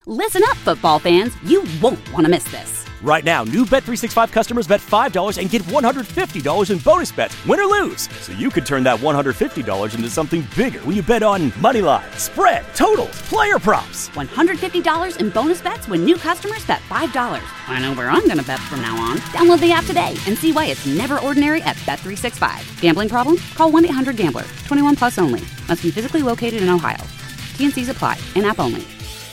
Listen up, football fans. You won't want to miss this. Right now, new Bet365 customers bet $5 and get $150 in bonus bets, win or lose. So you could turn that $150 into something bigger when you bet on money line, spread, totals, player props. $150 in bonus bets when new customers bet $5. I know where I'm going to bet from now on. Download the app today and see why it's never ordinary at Bet365. Gambling problem? Call 1-800-GAMBLER. 21 plus only. Must be physically located in Ohio. T&Cs apply. In-app only.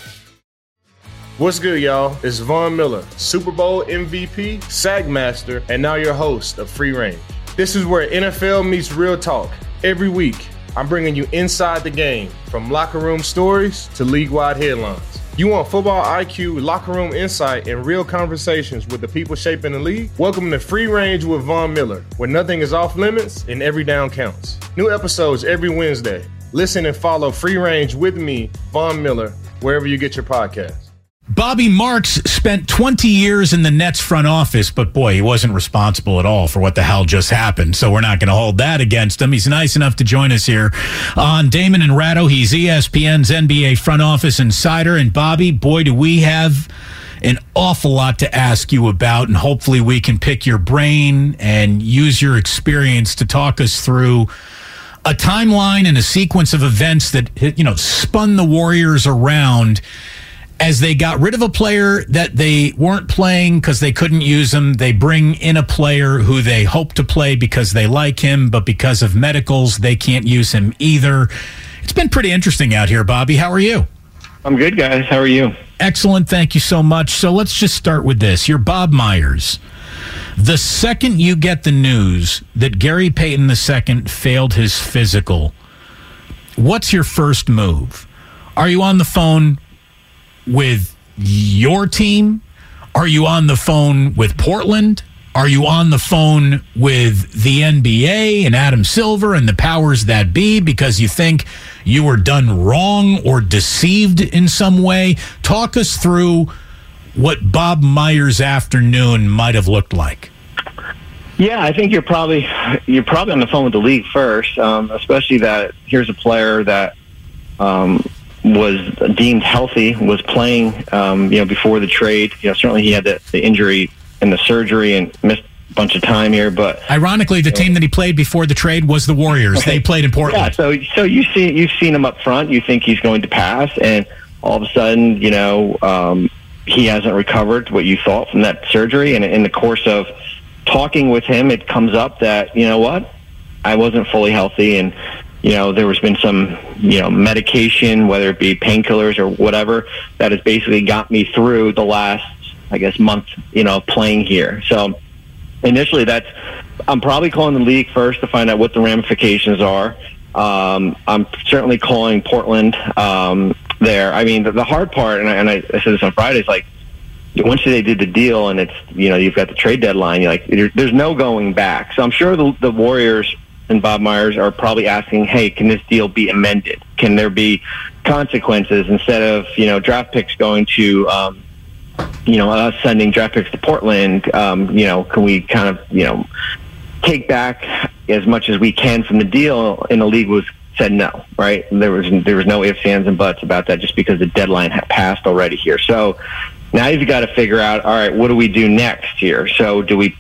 What's good, y'all? It's Von Miller, Super Bowl MVP, Sack Master, and now your host of Free Range. This is where NFL meets real talk. Every week, I'm bringing you inside the game, from locker room stories to league-wide headlines. You want football IQ, locker room insight, and real conversations with the people shaping the league? Welcome to Free Range with Von Miller, where nothing is off limits and every down counts. New episodes every Wednesday. Listen and follow Free Range with me, Von Miller, wherever you get your podcasts. Bobby Marks spent 20 years in the Nets front office, but boy, he wasn't responsible at all for what the hell just happened, so we're not going to hold that against him. He's nice enough to join us here on Damon and Ratto. He's ESPN's NBA front office insider, and Bobby, boy, do we have an awful lot to ask you about, and hopefully we can pick your brain and use your experience to talk us through a timeline and a sequence of events that, spun the Warriors around as they got rid of a player that they weren't playing because they couldn't use him. They bring in a player who they hope to play because they like him, but because of medicals, they can't use him either. It's been pretty interesting out here, Bobby. How are you? I'm good, guys. How are you? Excellent. Thank you so much. So let's just start with this. You're Bob Myers. The second you get the news that Gary Payton II failed his physical, what's your first move? Are you on the phone with your team? Are you on the phone with Portland? Are you on the phone with the NBA and Adam Silver and the powers that be because you think you were done wrong or deceived in some way? Talk us through what Bob Myers' afternoon might have looked like. Yeah, I think you're probably on the phone with the league first, especially that here's a player that was deemed healthy, was playing, before the trade. Certainly he had the injury and the surgery and missed a bunch of time here. But ironically, the team that he played before the trade was the Warriors. Okay. They played in Portland. Yeah, so you've seen him up front. You think he's going to pass, and all of a sudden, he hasn't recovered what you thought from that surgery. And in the course of talking with him, it comes up that, I wasn't fully healthy, and there has been some, medication, whether it be painkillers or whatever, that has basically got me through the last, month, playing here. So initially I'm probably calling the league first to find out what the ramifications are. I'm certainly calling Portland there. I mean, the hard part, and I said this on Friday, is once they did the deal and it's, you've got the trade deadline, there's no going back. So I'm sure the Warriors and Bob Myers are probably asking, hey, can this deal be amended? Can there be consequences instead of, draft picks going to, us sending draft picks to Portland? Can we kind of, take back as much as we can from the deal? And the league said no, right? There was no ifs, ands, and buts about that just because the deadline had passed already here. So now you've got to figure out, all right, what do we do next here? So do we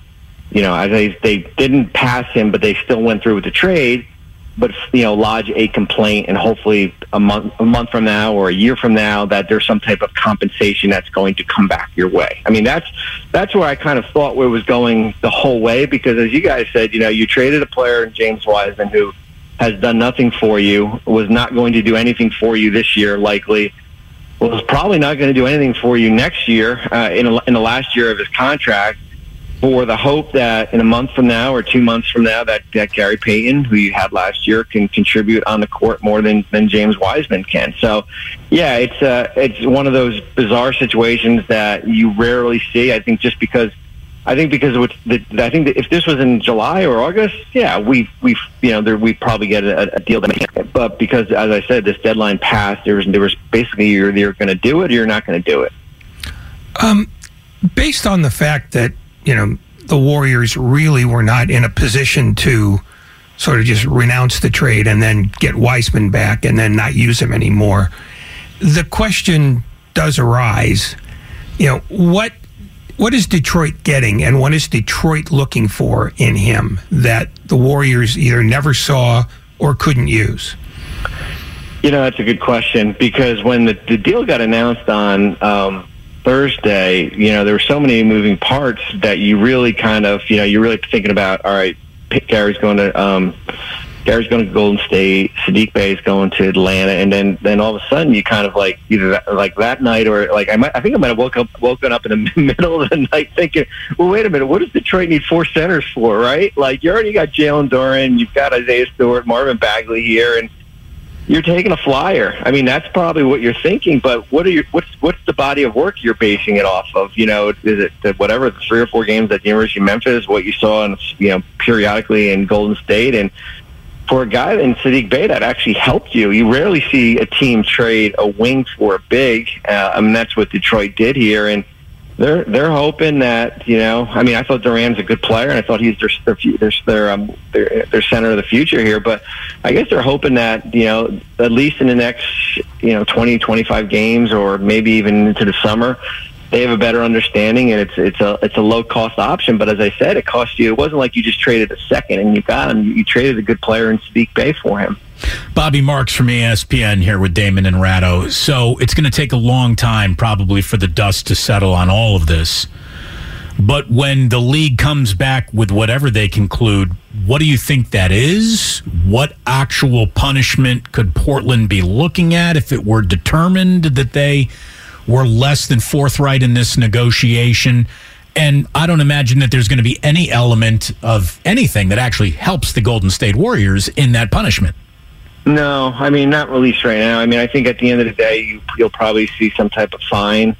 they didn't pass him, but they still went through with the trade, but, lodge a complaint, and hopefully a month from now or a year from now that there's some type of compensation that's going to come back your way. I mean, that's where I kind of thought where it was going the whole way, because as you guys said, you traded a player in James Wiseman who has done nothing for you, was not going to do anything for you this year, likely, was probably not going to do anything for you next year, in the last year of his contract, for the hope that in a month from now or 2 months from now that Gary Payton, who you had last year, can contribute on the court more than James Wiseman can. So, yeah, it's one of those bizarre situations that you rarely see. I think because if this was in July or August, yeah, we probably get a deal. But because, as I said, this deadline passed, there was basically you're either going to do it or you're not going to do it. Based on the fact that the Warriors really were not in a position to sort of just renounce the trade and then get Wiseman back and then not use him anymore. The question does arise, what is Detroit getting, and what is Detroit looking for in him that the Warriors either never saw or couldn't use? That's a good question, because when the deal got announced on Thursday, there were so many moving parts that you really kind of, you're really thinking about, all right, Gary's going to Golden State, Saddiq Bey is going to Atlanta, and then all of a sudden you kind of like either that night or like I think I might have woken up in the middle of the night thinking, well, wait a minute, what does Detroit need 4 centers for, right? Like, you already got Jalen Duren, you've got Isaiah Stewart, Marvin Bagley here, and you're taking a flyer. I mean, that's probably what you're thinking, but what's the body of work you're basing it off of? Is it the 3 or 4 games at the University of Memphis, what you saw in, periodically in Golden State? And for a guy in Saddiq Bey that actually helped you, you rarely see a team trade a wing for a big. That's what Detroit did here, and they're hoping that, I thought Duran's a good player, and I thought he's their center of the future here. But I guess they're hoping that, at least in the next, 20, 25 games, or maybe even into the summer, they have a better understanding, and it's a low cost option. But as I said, it cost you. It wasn't like you just traded a second and you got him. You traded a good player in Saddiq Bey for him. Bobby Marks from ESPN here with Damon and Ratto. So it's going to take a long time probably for the dust to settle on all of this. But when the league comes back with whatever they conclude, what do you think that is? What actual punishment could Portland be looking at if it were determined that they were less than forthright in this negotiation? And I don't imagine that there's going to be any element of anything that actually helps the Golden State Warriors in that punishment. No, not released right now. I think at the end of the day, you'll probably see some type of fine.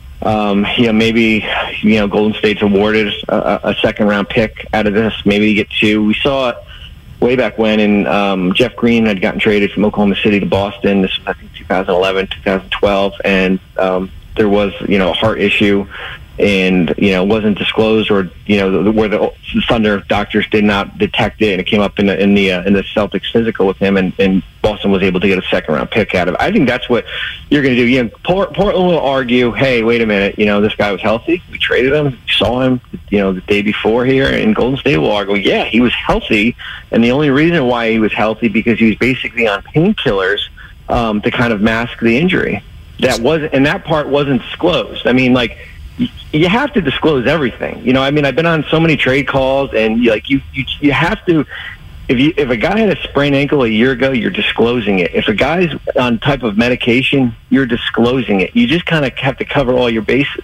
Maybe Golden State's awarded a second-round pick out of this. Maybe you get 2. We saw it way back when, and Jeff Green had gotten traded from Oklahoma City to Boston. This was, I think, 2011, 2012, and there was, a heart issue, and wasn't disclosed, or where the Thunder doctors did not detect it, and it came up in the Celtics physical with him, and Boston was able to get a second-round pick out of it. I think that's what you're going to do. Portland will argue, hey, wait a minute, this guy was healthy. We traded him. We saw him, the day before here. And Golden State will argue, yeah, he was healthy, and the only reason why he was healthy because he was basically on painkillers to kind of mask the injury. That part wasn't disclosed. You have to disclose everything. I've been on so many trade calls, and you have to. If a guy had a sprained ankle a year ago, you're disclosing it. If a guy's on type of medication, you're disclosing it. You just kind of have to cover all your bases.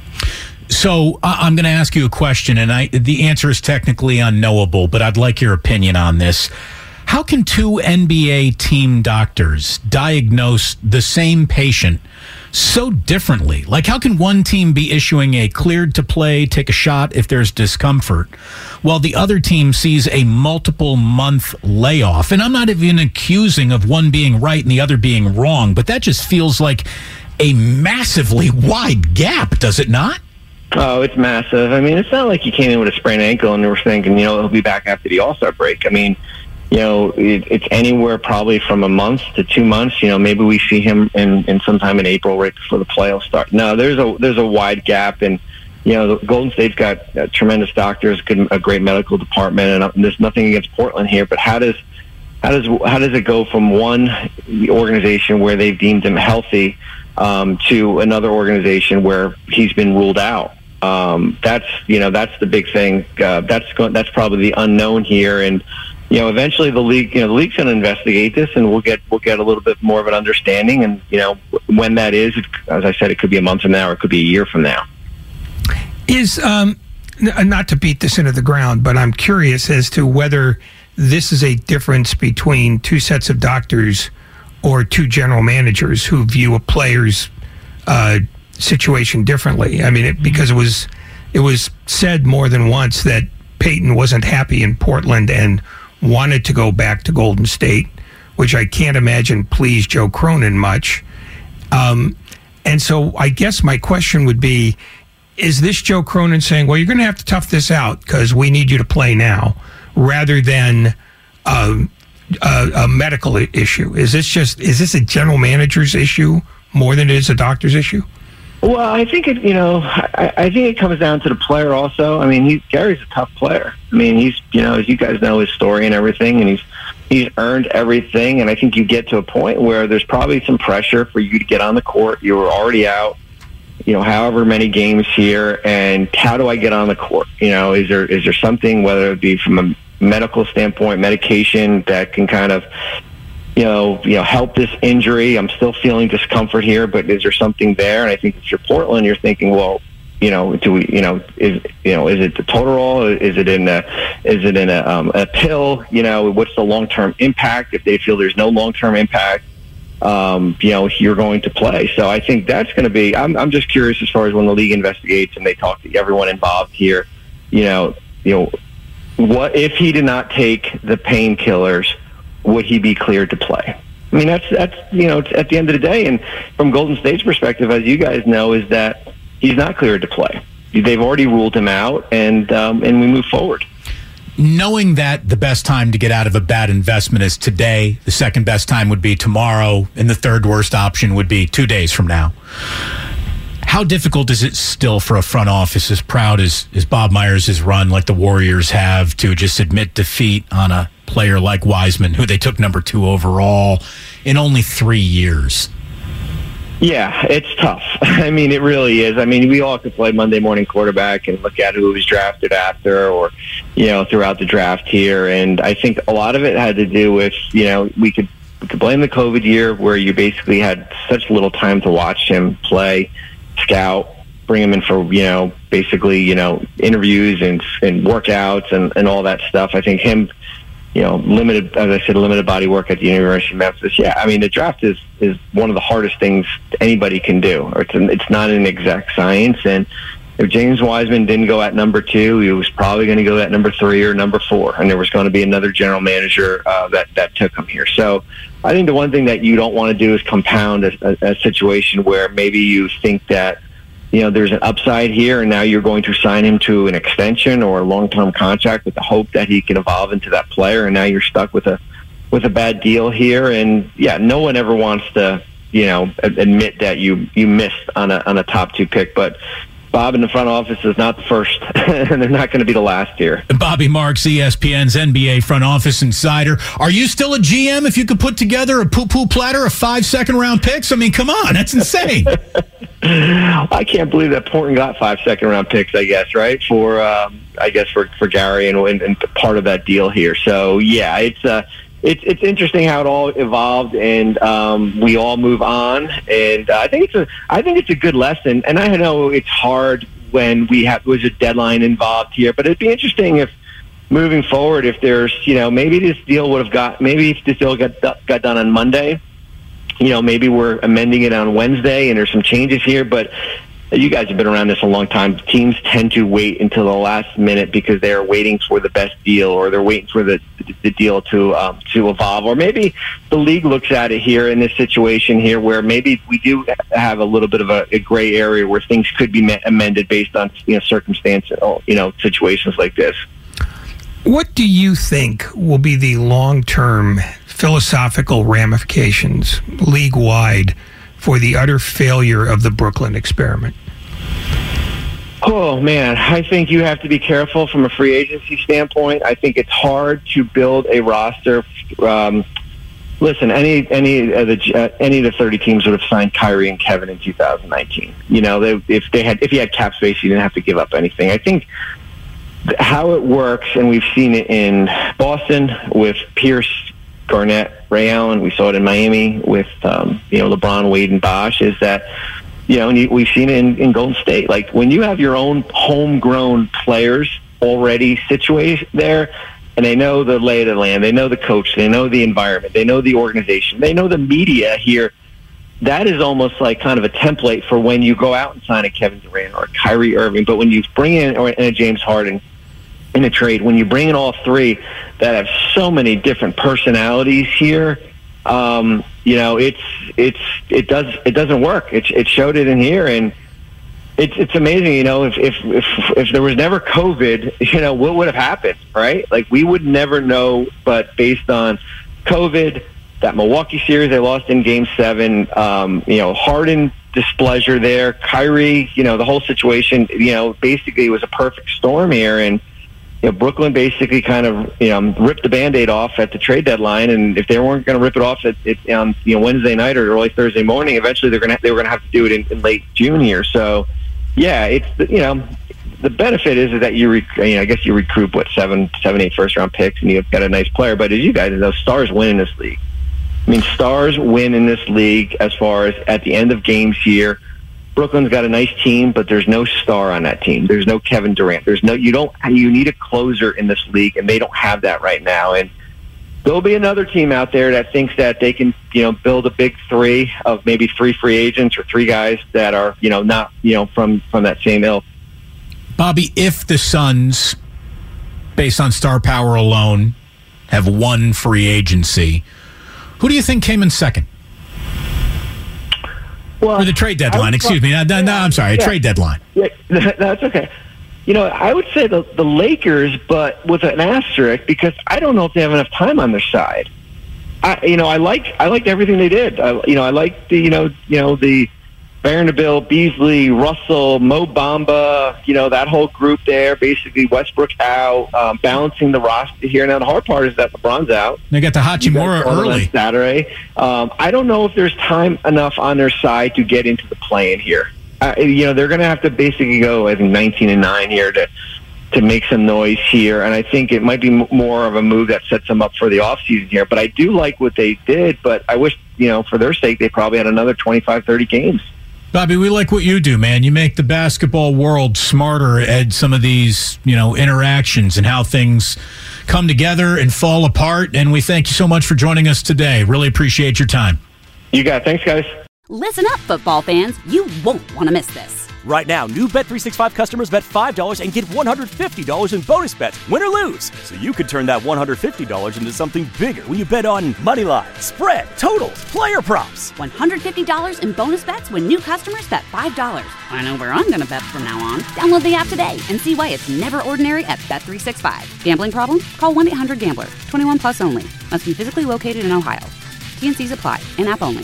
So I'm going to ask you a question, and the answer is technically unknowable, but I'd like your opinion on this. How can 2 NBA team doctors diagnose the same patient so differently? Like, how can one team be issuing a cleared to play, take a shot if there's discomfort, while the other team sees a multiple month layoff? And I'm not even accusing of one being right and the other being wrong, but that just feels like a massively wide gap, does it not? Oh, it's massive. It's not like you came in with a sprained ankle and they were thinking, he'll be back after the All-Star break. It's anywhere probably from a month to 2 months. Maybe we see him in sometime in April, right before the playoffs start. No, there's a wide gap, and the Golden State's got tremendous doctors, a great medical department, and there's nothing against Portland here. But how does it go from one organization where they've deemed him healthy to another organization where he's been ruled out? That's the big thing. That's probably the unknown here, and eventually the league's going to investigate this, and we'll get a little bit more of an understanding. And when that is, as I said, it could be a month from now, or it could be a year from now. Is not to beat this into the ground, but I'm curious as to whether this is a difference between 2 sets of doctors or 2 general managers who view a player's situation differently. Because it was said more than once that Peyton wasn't happy in Portland and wanted to go back to Golden State, which I can't imagine pleased Joe Cronin much. And so I guess my question would be, is this Joe Cronin saying, well, you're going to have to tough this out because we need you to play now, rather than a medical issue? Is this a general manager's issue more than it is a doctor's issue? Well, I think I think it comes down to the player also. I mean, Gary's a tough player. I mean, he's, as you guys know his story and everything, and he's earned everything. And I think you get to a point where there's probably some pressure for you to get on the court. You were already out, however many games here, and how do I get on the court? Is there something, whether it be from a medical standpoint, medication that can kind of help this injury? I'm still feeling discomfort here, but is there something there? And I think if you're Portland, you're thinking, well, do we, is it the Total? Is it in a pill? What's the long-term impact? If they feel there's no long-term impact, you're going to play. So I think that's going to be, I'm just curious as far as when the league investigates and they talk to everyone involved here, what if he did not take the painkillers? Would he be cleared to play? I mean, that's it's at the end of the day, and from Golden State's perspective, as you guys know, is that he's not cleared to play. They've already ruled him out, and we move forward. Knowing that the best time to get out of a bad investment is today, the second best time would be tomorrow, and the third worst option would be 2 days from now. How difficult is it still for a front office as proud as Bob Myers has run, like the Warriors have, to just admit defeat on a player like Wiseman, who they took number 2 overall in only 3 years? Yeah, it's tough. I mean, it really is. I mean, we all could play Monday morning quarterback and look at who was drafted after or, throughout the draft here. And I think a lot of it had to do with, we could blame the COVID year where you basically had such little time to watch him play, scout, bring him in for, basically, interviews and workouts and all that stuff. I think him, limited body work at the University of Memphis. Yeah, I mean, the draft is one of the hardest things anybody can do. Or it's not an exact science. And if James Wiseman didn't go at number 2, he was probably going to go at number 3 or number 4. And there was going to be another general manager that took him here. So I think the one thing that you don't want to do is compound a situation where maybe you think that, there's an upside here, and now you're going to sign him to an extension or a long-term contract with the hope that he can evolve into that player, and now you're stuck with a bad deal here. And yeah, no one ever wants to, admit that you missed on a top 2 pick, but Bob in the front office is not the first, and they're not going to be the last here. Bobby Marks, ESPN's NBA front office insider. Are you still a GM if you could put together a poo-poo platter of 5 second-round picks? I mean, come on, that's insane. I can't believe that Portland got 5 second-round picks, I guess, right? For Gary and part of that deal here. So, yeah, it's interesting how it all evolved, and we all move on. And I think it's a good lesson. And I know it's hard when there's a deadline involved here, but it'd be interesting if moving forward, if there's maybe if this deal got done on Monday. Maybe we're amending it on Wednesday, and there's some changes here, but you guys have been around this a long time. Teams tend to wait until the last minute because they're waiting for the best deal, or they're waiting for the deal to evolve. Or maybe the league looks at it here in this situation here where maybe we do have a little bit of a gray area where things could be amended based on circumstances, situations like this. What do you think will be the long-term philosophical ramifications league-wide for the utter failure of the Brooklyn experiment? Oh, man, I think you have to be careful from a free agency standpoint. I think it's hard to build a roster. Listen, any of the 30 teams would have signed Kyrie and Kevin in 2019. If you had cap space, you didn't have to give up anything. I think how it works, and we've seen it in Boston with Pierce, Garnett, Ray Allen. We saw it in Miami with LeBron, Wade, and Bosh. Is that we've seen it in Golden State. Like when you have your own homegrown players already situated there, and they know the lay of the land, they know the coach, they know the environment, they know the organization, they know the media here. That is almost like kind of a template for when you go out and sign a Kevin Durant or a Kyrie Irving. But when you bring in a James Harden in a trade, when you bring in all three that have so many different personalities here, it doesn't work. It showed it in here, and it's amazing. If there was never COVID, what would have happened, right? Like we would never know. But based on COVID, that Milwaukee series they lost in Game 7. Harden displeasure there. Kyrie, the whole situation, basically it was a perfect storm here. And, Brooklyn basically kind of, ripped the Band-Aid off at the trade deadline. And if they weren't going to rip it off on Wednesday night or early Thursday morning, eventually they were going to have to do it in late June here. So, yeah, it's, the benefit is that you recoup, 7-8 first-round picks, and you've got a nice player. But as you guys know, stars win in this league. I mean, stars win in this league as far as at the end of games here. Brooklyn's got a nice team, but there's no star on that team. There's no Kevin Durant. You need a closer in this league, and they don't have that right now. And there'll be another team out there that thinks that they can, build a big three of maybe 3 free agents or 3 guys that are, not, from that same ilk. Bobby, if the Suns, based on star power alone, have won free agency, who do you think came in second? Well, or the trade deadline, excuse me. I'm sorry, trade deadline. Yeah, that's okay. I would say the Lakers, but with an asterisk, because I don't know if they have enough time on their side. I liked everything they did. I liked the Vanderbilt, Beasley, Russell, Mo Bamba, that whole group there, basically Westbrook out, balancing the roster here. Now, the hard part is that LeBron's out. They got the Hachimura early. Saturday. I don't know if there's time enough on their side to get into the play-in here. They're going to have to basically go, I think, 19-9 here to make some noise here. And I think it might be more of a move that sets them up for the offseason here. But I do like what they did, but I wish, for their sake, they probably had another 25, 30 games. Bobby, we like what you do, man. You make the basketball world smarter at some of these, interactions and how things come together and fall apart. And we thank you so much for joining us today. Really appreciate your time. You got it. Thanks, guys. Listen up, football fans. You won't want to miss this. Right now, new Bet365 customers bet $5 and get $150 in bonus bets, win or lose. So you could turn that $150 into something bigger when you bet on money line, spread, totals, player props. $150 in bonus bets when new customers bet $5. I know where I'm going to bet from now on. Download the app today and see why it's never ordinary at Bet365. Gambling problem? Call 1-800-GAMBLER. 21 plus only. Must be physically located in Ohio. T&Cs apply. In-app only.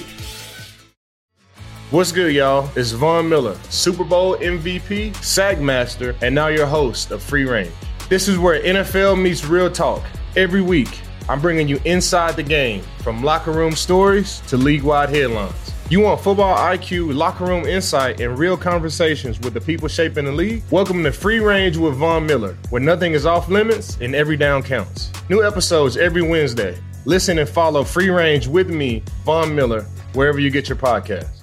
What's good, y'all? It's Von Miller, Super Bowl MVP, Sagmaster, and now your host of Free Range. This is where NFL meets real talk. Every week, I'm bringing you inside the game, from locker room stories to league-wide headlines. You want football IQ, locker room insight, and real conversations with the people shaping the league? Welcome to Free Range with Von Miller, where nothing is off limits and every down counts. New episodes every Wednesday. Listen and follow Free Range with me, Von Miller, wherever you get your podcast.